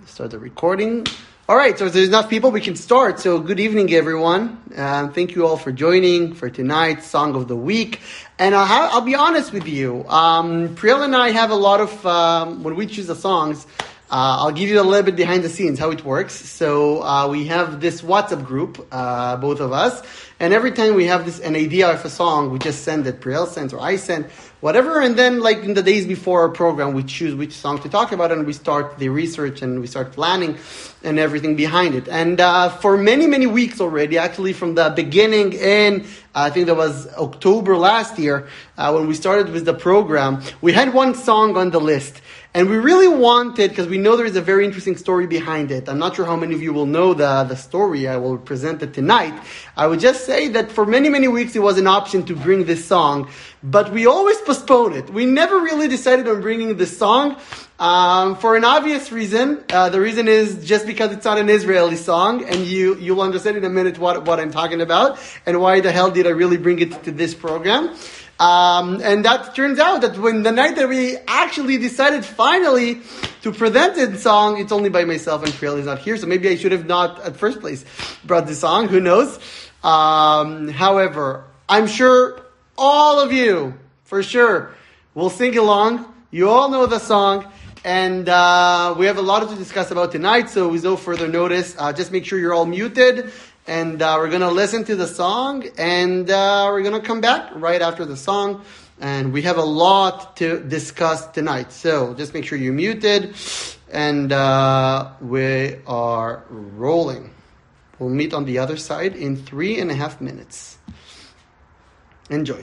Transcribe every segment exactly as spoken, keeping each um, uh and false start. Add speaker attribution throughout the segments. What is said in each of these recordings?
Speaker 1: Start the recording. All right, so if there's enough people, we can start. So good evening, everyone. Um, thank you all for joining for tonight's Song of the Week. And I'll, have, I'll be honest with you. Um, Priel and I have a lot of, um, when we choose the songs, uh, I'll give you a little bit behind the scenes how it works. So uh, we have this WhatsApp group, uh, both of us. And every time we have this an idea of a song, we just send it. Priel sends or I send, whatever. And then like in the days before our program, we choose which song to talk about and we start the research and we start planning and everything behind it. And uh, for many, many weeks already, actually from the beginning in, I think that was October last year, uh, when we started with the program, we had one song on the list. And we really wanted, because we know there is a very interesting story behind it. I'm not sure how many of you will know the, the story. I will present it tonight. I would just say that for many, many weeks it was an option to bring this song. But we always postponed it. We never really decided on bringing this song. Um, for an obvious reason. Uh, the reason is just because it's not an Israeli song. And you, you'll understand in a minute what, what I'm talking about. And why the hell did I really bring it to this program. Um, and that turns out that when the night that we actually decided finally to present the song, it's only by myself and Priel is not here. So maybe I should have not at first place brought the song. Who knows? Um, however, I'm sure all of you, for sure, will sing along. You all know the song. And uh, we have a lot to discuss about tonight. So with no further notice, uh, just make sure you're all muted. And uh, we're going to listen to the song, and uh, we're going to come back right after the song. And we have a lot to discuss tonight. So just make sure you're muted, and uh, we are rolling. We'll meet on the other side in three and a half minutes. Enjoy.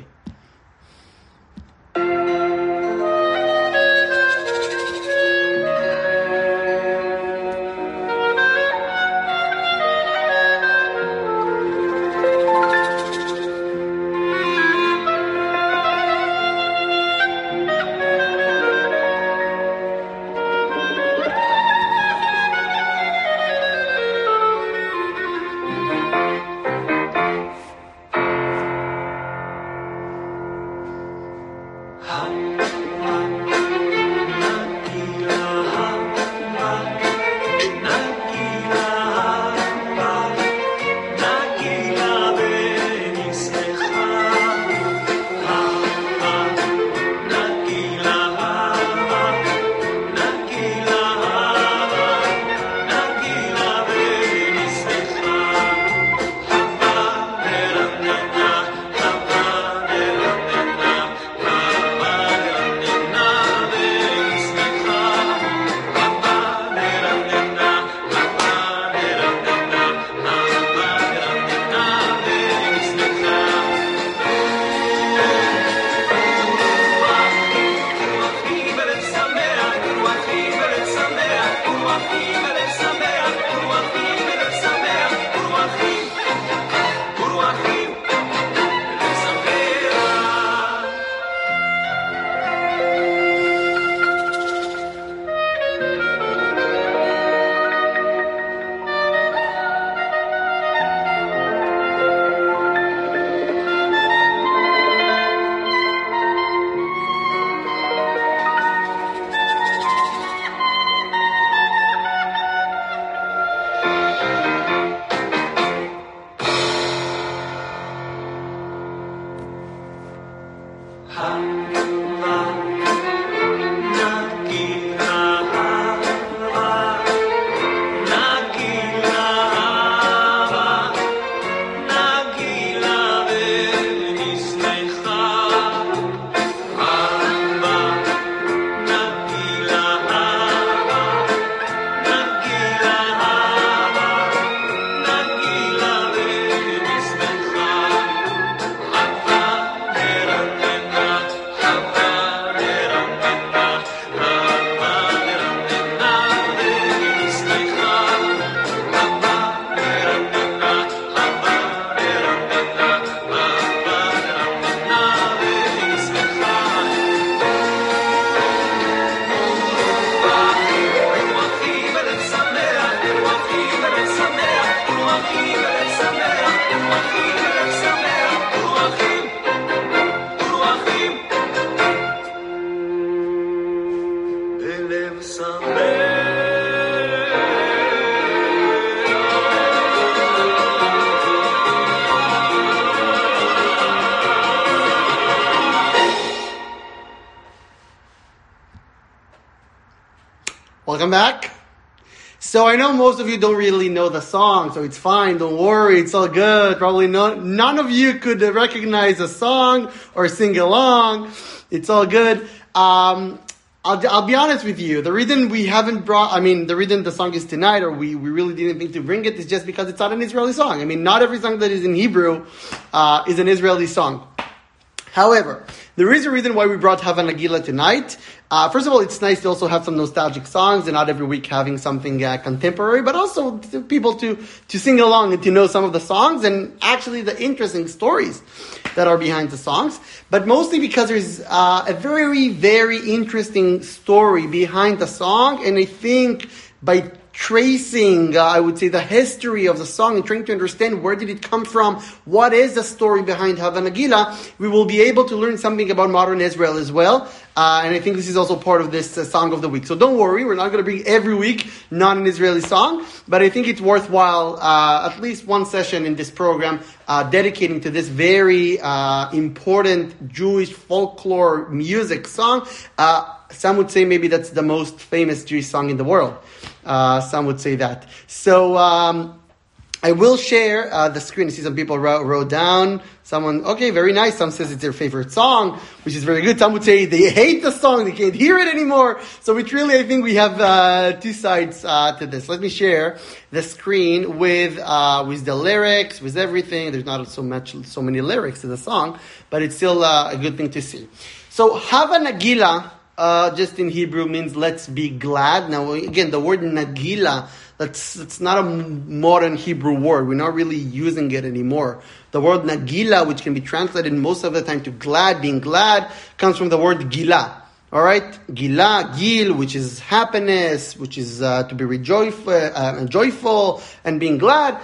Speaker 1: welcome back. So I know most of you don't really know the song, so it's fine, don't worry, it's all good. Probably no, none of you could recognize a song or sing along. It's all good. Um, I'll, I'll be honest with you. The reason we haven't brought, I mean, the reason the song is tonight, or we, we really didn't think to bring it, is just because it's not an Israeli song. I mean, not every song that is in Hebrew uh, is an Israeli song. However, there is a reason why we brought Hava Nagila tonight. Uh, first of all, it's nice to also have some nostalgic songs and not every week having something uh, contemporary, but also to people to, to sing along and to know some of the songs and actually the interesting stories that are behind the songs. But mostly because there's uh, a very, very interesting story behind the song. And I think by tracing, uh, I would say, the history of the song and trying to understand where did it come from, what is the story behind Hava Nagila, we will be able to learn something about modern Israel as well. Uh, and I think this is also part of this uh, Song of the Week. So don't worry, we're not going to bring every week not an Israeli song, but I think it's worthwhile uh, at least one session in this program uh, dedicating to this very uh, important Jewish folklore music song. Uh, some would say maybe that's the most famous Jewish song in the world. Uh, some would say that. So um, I will share uh, the screen. I see some people wrote, wrote down. Someone, okay, very nice. Some says it's their favorite song, which is very good. Some would say they hate the song. They can't hear it anymore. So it's really, I think we have uh, two sides uh, to this. Let me share the screen with uh, with the lyrics, with everything. There's not so much, so many lyrics to the song, but it's still uh, a good thing to see. So Hava Nagila, Uh, just in Hebrew means let's be glad. Now, again, the word Nagila, that's, that's not a modern Hebrew word. We're not really using it anymore. The word Nagila, which can be translated most of the time to glad, being glad, comes from the word Gila. Alright? Gila, Gil, which is happiness, which is uh, to be rejoiceful, uh, joyful and being glad.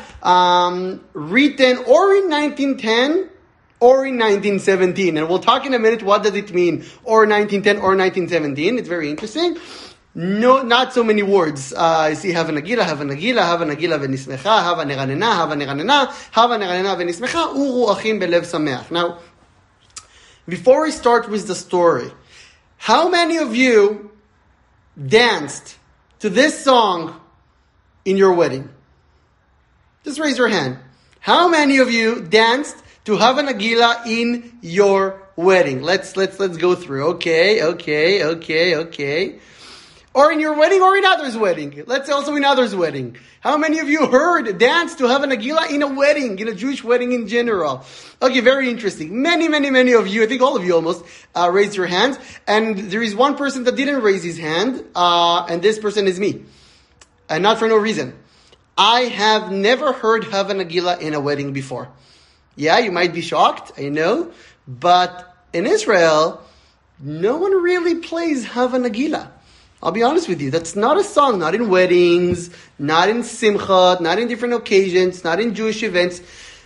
Speaker 1: Um, written or in nineteen ten, or in nineteen seventeen. And we'll talk in a minute, what does it mean, or nineteen ten or nineteen seventeen. It's very interesting. No, not so many words. Uh, I see Hava Nagila, Hava Nagila, Hava Nagila v'nismecha, Hava neranena, Hava neranena, Hava neranena v'nismecha, Uru achim belev sameach. Now, before we start with the story, how many of you danced to this song in your wedding? Just raise your hand. How many of you danced to Hava Nagila in your wedding? Let's let's let's go through. Okay, okay, okay, okay. Or in your wedding, or in others' wedding. Let's say also in others' wedding. How many of you heard dance to Hava Nagila in a wedding, in a Jewish wedding in general? Okay, very interesting. Many, many, many of you, I think all of you almost, uh, raised your hands. And there is one person that didn't raise his hand, uh, and this person is me. And not for no reason. I have never heard Hava Nagila in a wedding before. Yeah, you might be shocked, I know, but in Israel, no one really plays Hava Nagila. I'll be honest with you, that's not a song, not in weddings, not in simcha, not in different occasions, not in Jewish events.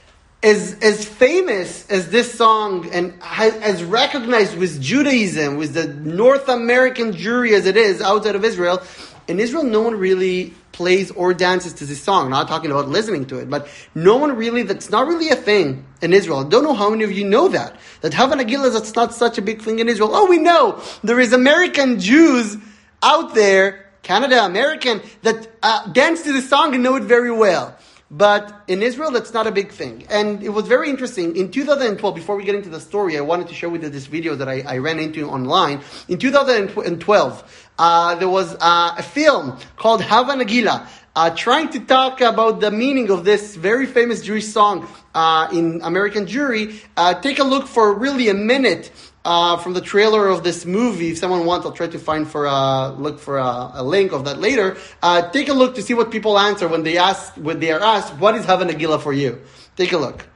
Speaker 1: As as famous as this song and as recognized with Judaism, with the North American Jewry as it is outside of Israel, in Israel, no one really plays or dances to this song. I'm not talking about listening to it, but no one really, that's not really a thing in Israel. I don't know how many of you know that. That Hava Nagila, that's not such a big thing in Israel. Oh, we know. There is American Jews out there, Canada, American, that uh, dance to this song and know it very well. But in Israel, that's not a big thing. And it was very interesting. In two thousand twelve, before we get into the story, I wanted to share with you this video that I, I ran into online. In two thousand twelve, uh, there was uh, a film called Hava Nagila, uh, trying to talk about the meaning of this very famous Jewish song uh, in American Jewry. Uh, take a look for really a minute uh, from the trailer of this movie. If someone wants, I'll try to find for uh, look for a, a link of that later. Uh, take a look to see what people answer when they ask when they are asked, "What is Hava Nagila for you?" Take a look.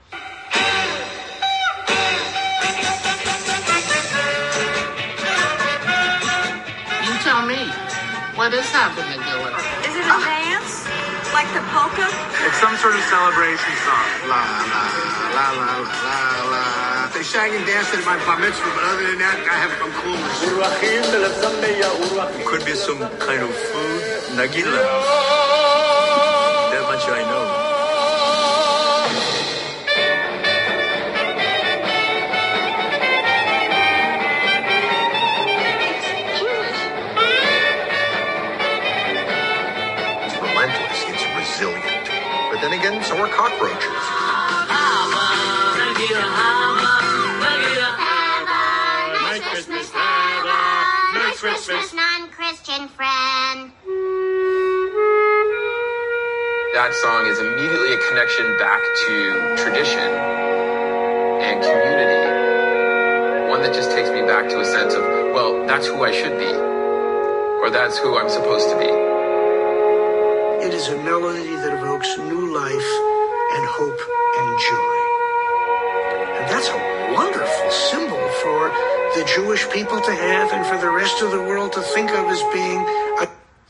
Speaker 2: You tell me, what is Hava Nagila?
Speaker 3: Is it a dance? Like the polka?
Speaker 4: It's some sort of celebration song. La la la la la la. They shag and dance at my bar mitzvah, but other than that, I have come cool.
Speaker 5: Could be some kind of food. Nagila. That much I know.
Speaker 6: resilient. But then again, so are cockroaches.
Speaker 4: Merry Christmas, Heather. Merry Christmas,
Speaker 7: non-Christian friend.
Speaker 8: That song is immediately a connection back to tradition and community. One that just takes me back to a sense of, well, that's who I should be. Or that's who I'm supposed to be.
Speaker 9: It is a melody that evokes new life and hope and joy. And that's a wonderful symbol for the Jewish people to have and for the rest of the world to think of as being a...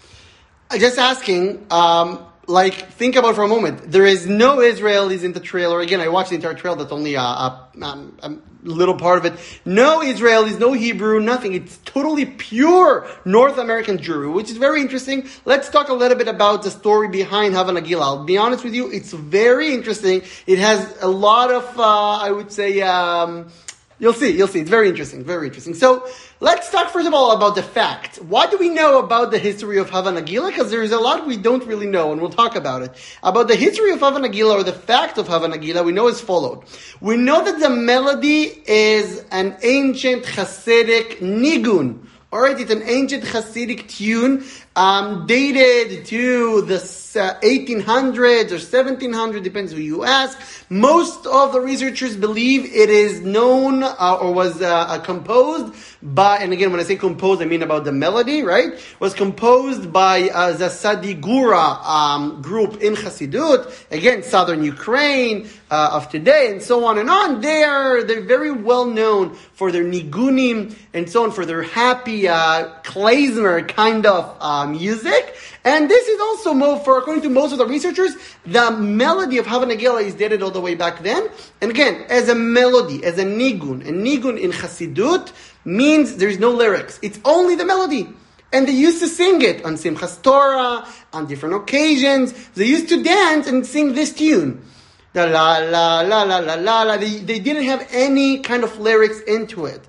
Speaker 1: Just asking, um, like, think about for a moment. There is no Israelis in the trailer. Again, I watched the entire trailer. That's only a, a, um, a little part of it. No Israelis, no Hebrew, nothing. It's totally pure North American Jewry, which is very interesting. Let's talk a little bit about the story behind Hava Nagila. I'll be honest with you, it's very interesting. It has a lot of, uh, I would say, um, you'll see, you'll see. It's very interesting, very interesting. So, let's talk first of all about the fact. What do we know about the history of Hava Nagila? Because there's a lot we don't really know, and we'll talk about it. About the history of Hava Nagila, or the fact of Hava Nagila, we know as followed. We know that the melody is an ancient Hasidic nigun. Alright, it's an ancient Hasidic tune, um, dated to the uh, eighteen hundreds or seventeen hundreds, depends who you ask. Most of the researchers believe it is known uh, or was uh, composed by, and again, when I say composed, I mean about the melody, right? Was composed by uh, the Sadigura um, group in Hasidut, again, southern Ukraine uh, of today, and so on and on. They are, they're very well known for their nigunim and so on, for their happy uh, klezmer kind of uh, music. And this is also, more for according to most of the researchers, the melody of Hava Nagila is dated all the way back then. And again, as a melody, as a nigun, and nigun in Hasidut means there's no lyrics. It's only the melody. And they used to sing it on Simchas Torah, on different occasions. They used to dance and sing this tune. La la la la la la la la. They, they didn't have any kind of lyrics into it.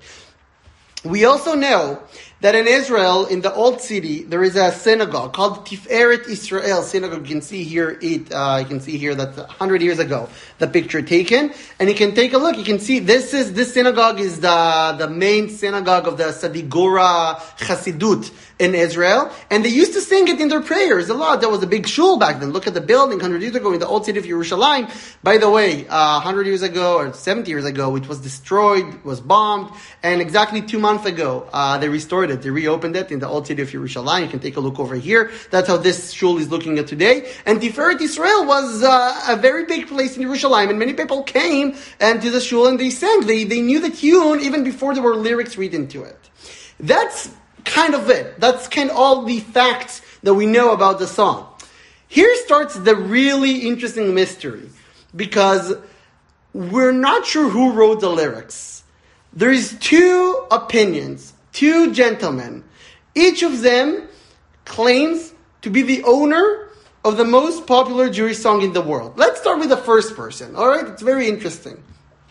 Speaker 1: We also know that in Israel, in the old city, there is a synagogue called Tiferet Israel synagogue. You can see here it. Uh, you can see here that's a hundred years ago the picture taken, and you can take a look. You can see this is this synagogue is the the main synagogue of the Sadigura Hasidut in Israel, and they used to sing it in their prayers a lot. There was a big shul back then. Look at the building hundred years ago in the old city of Yerushalayim. By the way, uh, hundred years ago or seventy years ago, it was destroyed, was bombed, and exactly two months ago uh, they restored it. They reopened it in the old city of Yerushalayim. You can take a look over here. That's how this shul is looking at today. And Tiferet Israel was uh, a very big place in Yerushalayim, and many people came and to the shul and they sang. They they knew the tune even before there were lyrics written to it. That's kind of it. That's kind of all the facts that we know about the song. Here starts the really interesting mystery, because we're not sure who wrote the lyrics. There's two opinions. Two gentlemen. Each of them claims to be the owner of the most popular Jewish song in the world. Let's start with the first person. Alright, it's very interesting.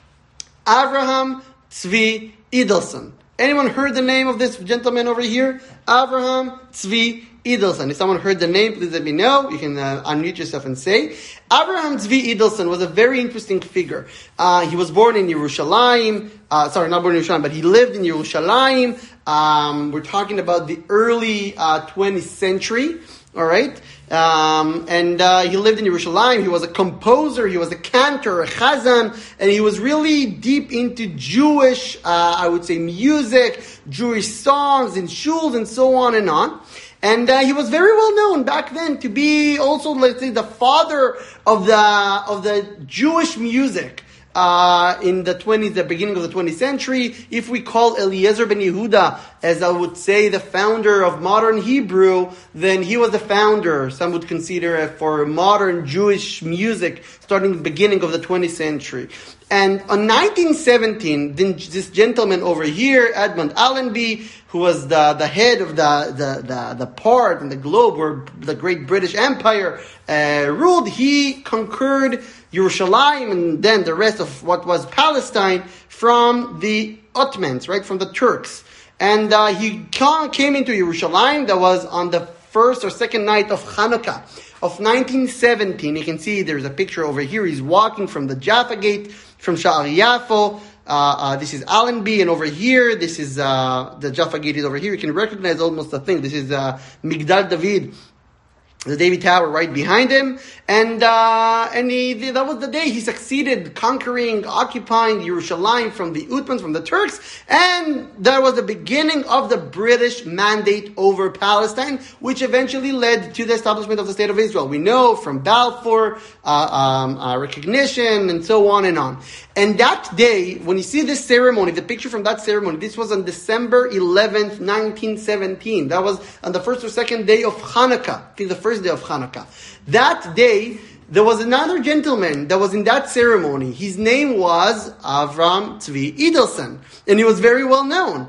Speaker 1: Avraham Tzvi Edelson. Anyone heard the name of this gentleman over here? Avraham Tzvi Edelson. If someone heard the name, please let me know. You can uh, unmute yourself and say. Avraham Tzvi Edelson was a very interesting figure. Uh, he was born in Yerushalayim. Uh, sorry, not born in Yerushalayim, but he lived in Yerushalayim. Um, we're talking about the early uh, twentieth century. All right. Um, and uh, he lived in Yerushalayim. He was a composer. He was a cantor, a chazan. And he was really deep into Jewish, uh, I would say, music, Jewish songs and shuls and so on and on. And uh, he was very well known back then to be also, let's say, the father of the of the Jewish music uh, in the twentieth, the beginning of the twentieth century. If we call Eliezer ben Yehuda, as I would say, the founder of modern Hebrew, then he was the founder, some would consider it, for modern Jewish music starting the beginning of the twentieth century. And on nineteen seventeen, this gentleman over here, Edmund Allenby, who was the, the head of the, the, the, the part in the globe where the great British Empire uh, ruled, he conquered Yerushalayim and then the rest of what was Palestine from the Ottomans, right, from the Turks. And uh, he came into Yerushalayim, that was on the first or second night of Hanukkah of nineteen seventeen. You can see there's a picture over here. He's walking from the Jaffa Gate, from Sha'ar Yafo. Uh, uh, this is Allenby, and over here, this is uh, the Jaffa Gate is over here. You can recognize almost the thing. This is uh, Migdal David, the David Tower right behind him, and uh, and he, that was the day he succeeded conquering, occupying Yerushalayim from the Uthmans, from the Turks, and that was the beginning of the British mandate over Palestine, which eventually led to the establishment of the State of Israel. We know from Balfour, uh, um, uh, recognition, and so on and on. And that day, when you see this ceremony, the picture from that ceremony, this was on December eleventh, nineteen seventeen. That was on the first or second day of Hanukkah. I think the first day of Hanukkah. That day, there was another gentleman that was in that ceremony. His name was Avram Tzvi Edelson, and he was very well known.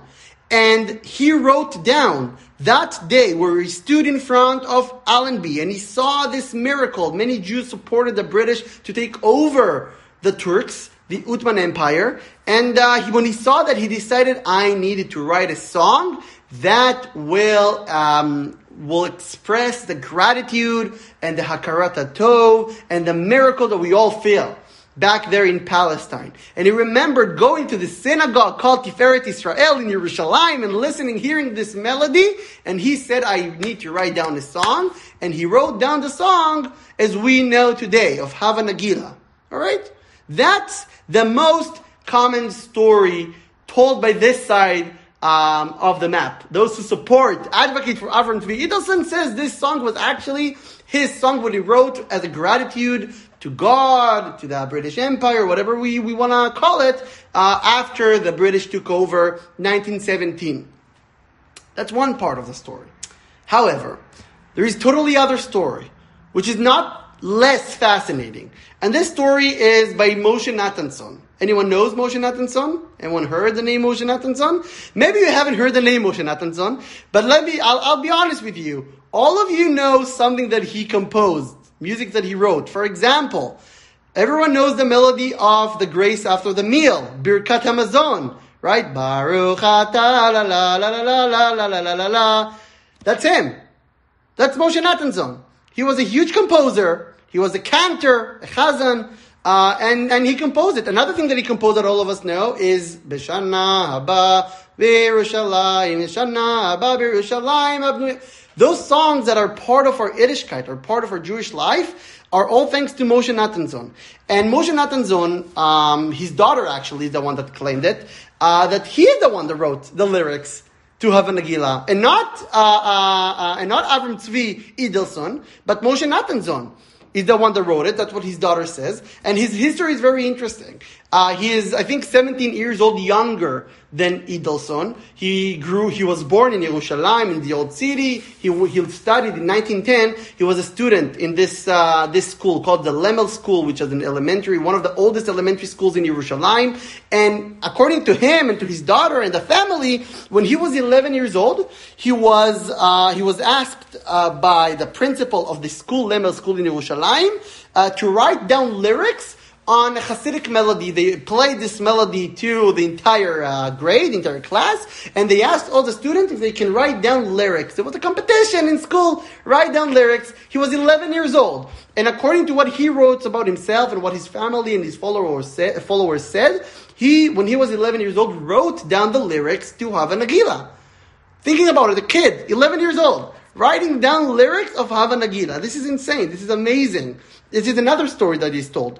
Speaker 1: And he wrote down that day where he stood in front of Allenby, and he saw this miracle. Many Jews supported the British to take over the Turks, the Ottoman Empire, and uh, he, when he saw that, he decided, I needed to write a song that will um, will express the gratitude and the Hakarat Tov and the miracle that we all feel back there in Palestine. And he remembered going to the synagogue called Tiferet Israel in Yerushalayim and listening, hearing this melody, and he said, I need to write down a song, and he wrote down the song as we know today of Hava Nagila. All right? That's the most common story told by this side um, of the map. Those who support, advocate for Avram Tzvi Edelson says this song was actually his song, what he wrote as a gratitude to God, to the British Empire, whatever we, we want to call it, uh, after the British took over nineteen seventeen. That's one part of the story. However, there is totally other story, which is not less fascinating. And this story is by Moshe Nathanson. Anyone knows Moshe Nathanson? Anyone heard the name Moshe Nathanson? Maybe you haven't heard the name Moshe Nathanson, but let me, I'll, I'll be honest with you. All of you know something that he composed, music that he wrote. For example, everyone knows the melody of the grace after the meal, Birkat Hamazon, right? Baruch atah la la la la la la la la la la. That's him. That's Moshe Nathanson. He was a huge composer. He was a cantor, a chazan, uh, and, and he composed it. Another thing that he composed that all of us know is B'shana haba v'Yerushalayim, B'shana haba v'Yerushalayim. Those songs that are part of our Yiddishkeit, or part of our Jewish life, are all thanks to Moshe Nathanson. And Moshe Nathanson, um, his daughter actually is the one that claimed it, uh, that he is the one that wrote the lyrics to Hava Nagila, and not uh, uh, uh, and not Avram Tzvi Edelson, but Moshe Nathanson is the one that wrote it. That's what his daughter says. And his history is very interesting. Uh, he is, I think, seventeen years old younger than Edelson. He grew, he was born in Yerushalayim, in the old city. He he studied in nineteen ten. He was a student in this uh, this school called the Lemel School, which is an elementary, one of the oldest elementary schools in Yerushalayim. And according to him and to his daughter and the family, when he was eleven years old, he was uh, he was asked uh, by the principal of the school, Lemel School in Yerushalayim, uh, to write down lyrics on a Hasidic melody. They played this melody to the entire uh, grade, the entire class, and they asked all the students if they can write down lyrics. There was a competition in school, write down lyrics. He was eleven years old. And according to what he wrote about himself and what his family and his followers said, followers said, he, when he was eleven years old, wrote down the lyrics to Hava Nagila. Thinking about it, a kid, eleven years old, writing down lyrics of Hava Nagila. This is insane. This is amazing. This is another story that he's told.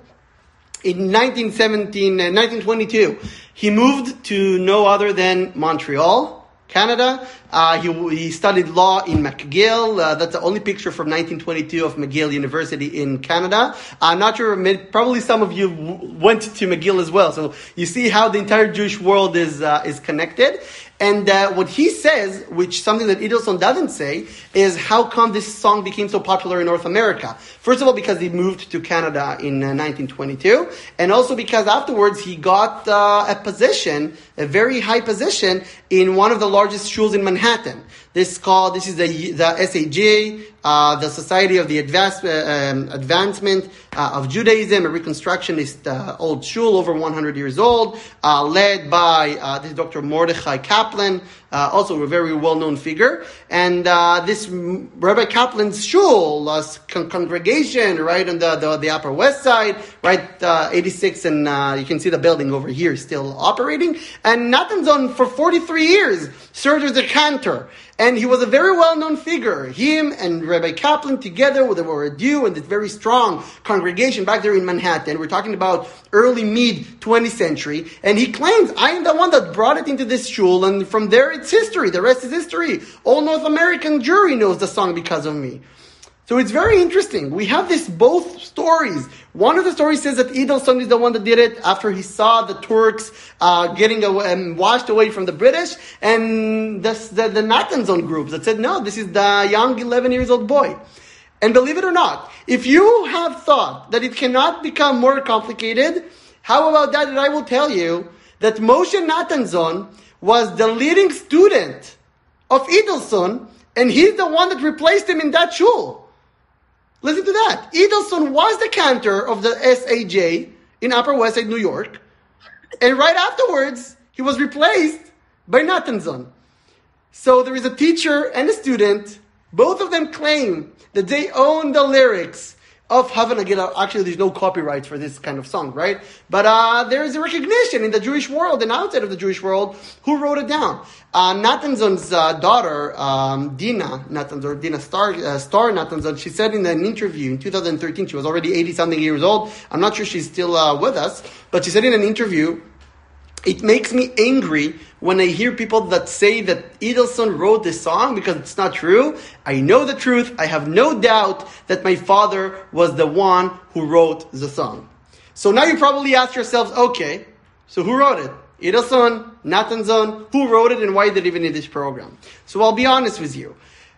Speaker 1: In nineteen seventeen, uh, nineteen twenty-two, he moved to no other than Montreal, Canada. Uh, he, he studied law in McGill. Uh, that's the only picture from nineteen twenty-two of McGill University in Canada. I'm not sure, probably some of you w- went to McGill as well. So you see how the entire Jewish world is uh, is connected. And uh, what he says, which something that Edelson doesn't say, is how come this song became so popular in North America. First of all, because he moved to Canada in uh, nineteen twenty-two, and also because afterwards he got uh, a position, a very high position, in one of the largest shuls in Manhattan. This is called, this is the, the S A J, uh, the Society of the Advance, uh, um, Advancement uh, of Judaism, a Reconstructionist uh, old shul, over one hundred years old, uh, led by uh, this Doctor Mordechai Kaplan, uh, also a very well-known figure. And uh, this Rabbi Kaplan's shul, uh, con- congregation, right on the, the, the Upper West Side, right, uh, eighty-six, and uh, you can see the building over here still operating. And Natan Zon, for forty-three years, served as a cantor. And he was a very well-known figure. Him and Rabbi Kaplan together, they were a duo in this very strong congregation back there in Manhattan. We're talking about early, mid-twentieth century. And he claims, I am the one that brought it into this shul, and from there it's history. The rest is history. All North American Jewry knows the song because of me. So it's very interesting. We have this both stories. One of the stories says that Edelson is the one that did it after he saw the Turks uh, getting away, um, washed away from the British, and this, the, the Natan Zon group that said, no, this is the young eleven years old boy. And believe it or not, if you have thought that it cannot become more complicated, how about that, that I will tell you that Moshe Natan Zon was the leading student of Edelson, and he's the one that replaced him in that shul. Listen to that. Edelson was the cantor of the S A J in Upper West Side, New York. And right afterwards, he was replaced by Natan Zon. So there is a teacher and a student. Both of them claim that they own the lyrics of Hava Nagila. Actually, there's no copyright for this kind of song, right? But uh, there is a recognition in the Jewish world and outside of the Jewish world who wrote it down. Uh, Natan Zon's uh, daughter, um, Dina Natan Zon, Dina Star, uh, Star Natan Zon, she said in an interview in two thousand thirteen, she was already eighty-something years old. I'm not sure she's still uh, with us, but she said in an interview, it makes me angry when I hear people that say that Edelson wrote this song because it's not true. I know the truth. I have no doubt that my father was the one who wrote the song. So now you probably ask yourselves, okay, so who wrote it? Edelson, Natan Zon, who wrote it, and why did it even need this program? So I'll be honest with you.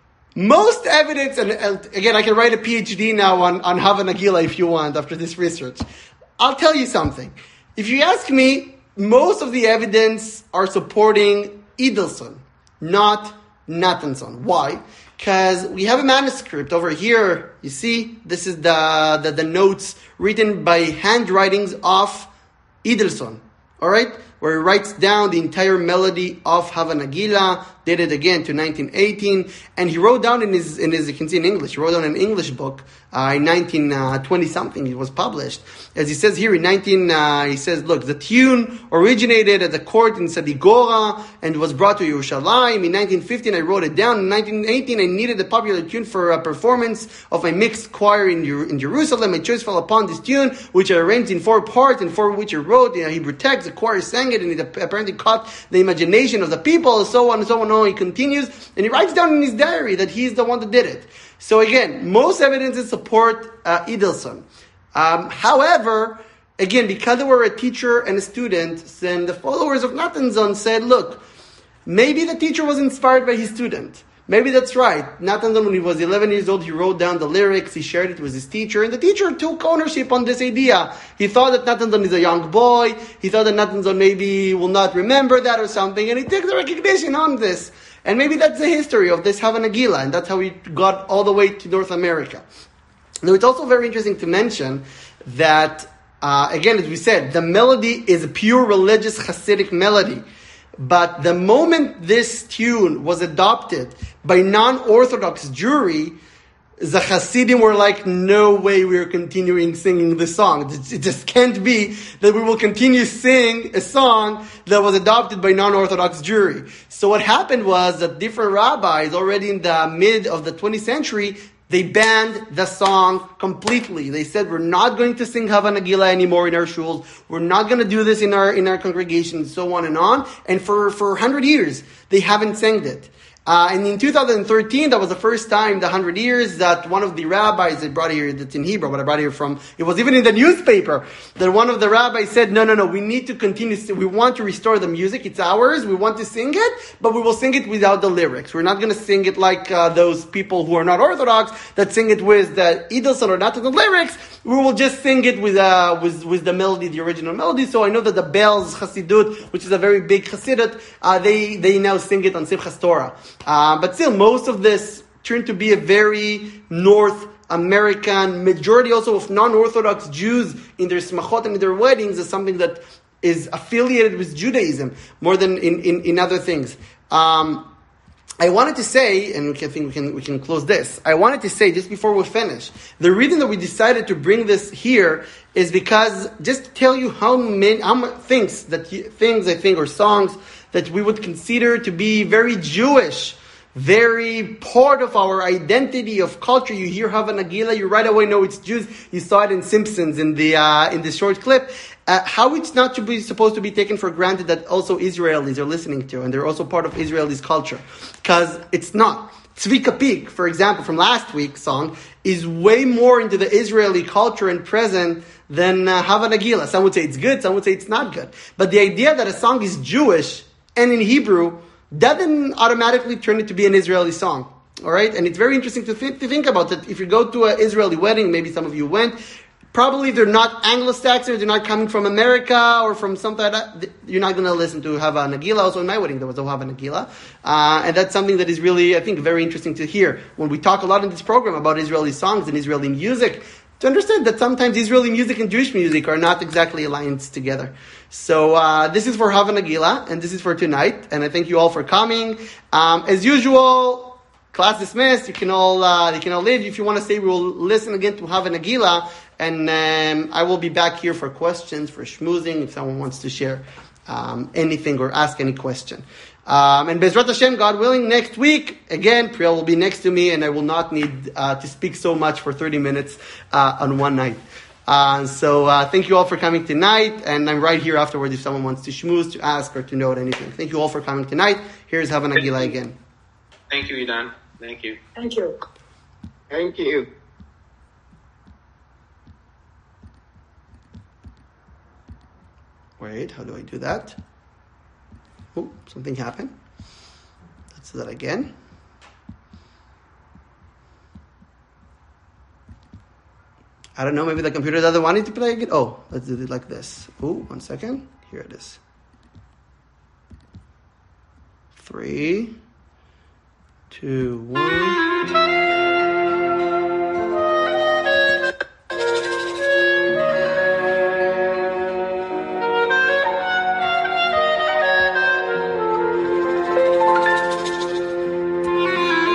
Speaker 1: Most evidence, and again, I can write a P H D now on, on Hava Nagila if you want after this research. I'll tell you something. If you ask me, most of the evidence are supporting Edelson, not Natan Zon. Why? Because we have a manuscript over here. You see, this is the, the, the notes written by handwritings of Edelson. All right? Where he writes down the entire melody of Hava Nagila, dated again to nineteen eighteen, and he wrote down in his, in his, you can see in English, he wrote down an English book uh, in nineteen twenty something, it was published. As he says here in nineteen, uh, he says, look, the tune originated at the court in Sadigora and was brought to Yerushalayim. In nineteen fifteen, I wrote it down. In nineteen eighteen, I needed a popular tune for a performance of my mixed choir in, Jer- in Jerusalem. My choice fell upon this tune, which I arranged in four parts, and for which I wrote in Hebrew text. The choir sang it, and it apparently caught the imagination of the people, so on and so on. He continues, and he writes down in his diary that he's the one that did it. So again, most evidences support uh, Edelson. Um, however, again, because they were a teacher and a student, then the followers of Natan Zon said, look, maybe the teacher was inspired by his student. Maybe that's right. Natan Zon, when he was eleven years old, he wrote down the lyrics, he shared it with his teacher, and the teacher took ownership on this idea. He thought that Natan Zon is a young boy, he thought that Natan Zon maybe will not remember that or something, and he took the recognition on this. And maybe that's the history of this Hava Nagila, and that's how we got all the way to North America. Now, it's also very interesting to mention that, uh, again, as we said, the melody is a pure religious Hasidic melody. But the moment this tune was adopted by non-Orthodox Jewry, the Hasidim were like, no way we are continuing singing this song. It just can't be that we will continue sing a song that was adopted by non-Orthodox Jewry. So what happened was that different rabbis already in the mid of the twentieth century, they banned the song completely. They said, we're not going to sing Hava Nagila anymore in our shuls. We're not going to do this in our in our congregation, so on and on. And for, for one hundred years, they haven't sang it. Uh, and in two thousand thirteen, that was the first time, the hundred years, that one of the rabbis, I brought here, that's in Hebrew, but I brought here from, it was even in the newspaper, that one of the rabbis said, no, no, no, we need to continue, we want to restore the music, it's ours, we want to sing it, but we will sing it without the lyrics. We're not going to sing it like uh, those people who are not Orthodox, that sing it with the Edelson or not the lyrics. we will just sing it with uh, with with the melody, the original melody. So I know that the Belz Chassidut, which is a very big Chassidut, uh, they they now sing it on Simchas Torah. Uh, but still, most of this turned to be a very North American majority, also of non-Orthodox Jews in their smachot and in their weddings, is something that is affiliated with Judaism more than in in, in other things. Um, I wanted to say, and we can think we can we can close this. I wanted to say just before we finish, the reason that we decided to bring this here is because just to tell you how many how many things that you, things I think or songs that we would consider to be very Jewish, very part of our identity of culture. You hear Hava Nagila, you right away know it's Jews. You saw it in Simpsons in the uh, in the short clip. Uh, how it's not to be supposed to be taken for granted that also Israelis are listening to, and they're also part of Israelis' culture, because it's not. Tzvika Peak, for example, from last week's song, is way more into the Israeli culture and present than uh, Hava Nagila. Some would say it's good, some would say it's not good. But the idea that a song is Jewish and in Hebrew doesn't automatically turn it to be an Israeli song. All right? And it's very interesting to, th- to think about that. If you go to an Israeli wedding, maybe some of you went, probably they're not Anglo-Saxons, they're not coming from America or from something like that. You're not going to listen to Hava Nagila. Also in my wedding, there was a Hava Nagila. Uh, and that's something that is really, I think, very interesting to hear. When we talk a lot in this program about Israeli songs and Israeli music, to understand that sometimes Israeli music and Jewish music are not exactly aligned together. So uh, this is for Hava Nagila, and this is for tonight. And I thank you all for coming. Um, as usual, class dismissed. You can all uh, you can all leave. If you want to stay, we will listen again to Hava Nagila. And um, I will be back here for questions, for schmoozing, if someone wants to share um, anything or ask any question. Um, and Bezrat Hashem, God willing, next week, again, Priya will be next to me, and I will not need uh, to speak so much for thirty minutes uh, on one night. Uh, so uh, thank you all for coming tonight, and I'm right here afterwards if someone wants to schmooze, to ask, or to note anything. Thank you all for coming tonight. Here's Hava Nagila again.
Speaker 10: Thank you, Idan. Thank you.
Speaker 3: Thank you.
Speaker 2: Thank you.
Speaker 1: Wait, how do I do that? Oh, something happened. Let's do that again. I don't know, maybe the computer doesn't want it to play again. Oh, let's do it like this. Oh, one second. Here it is. Three, two, one.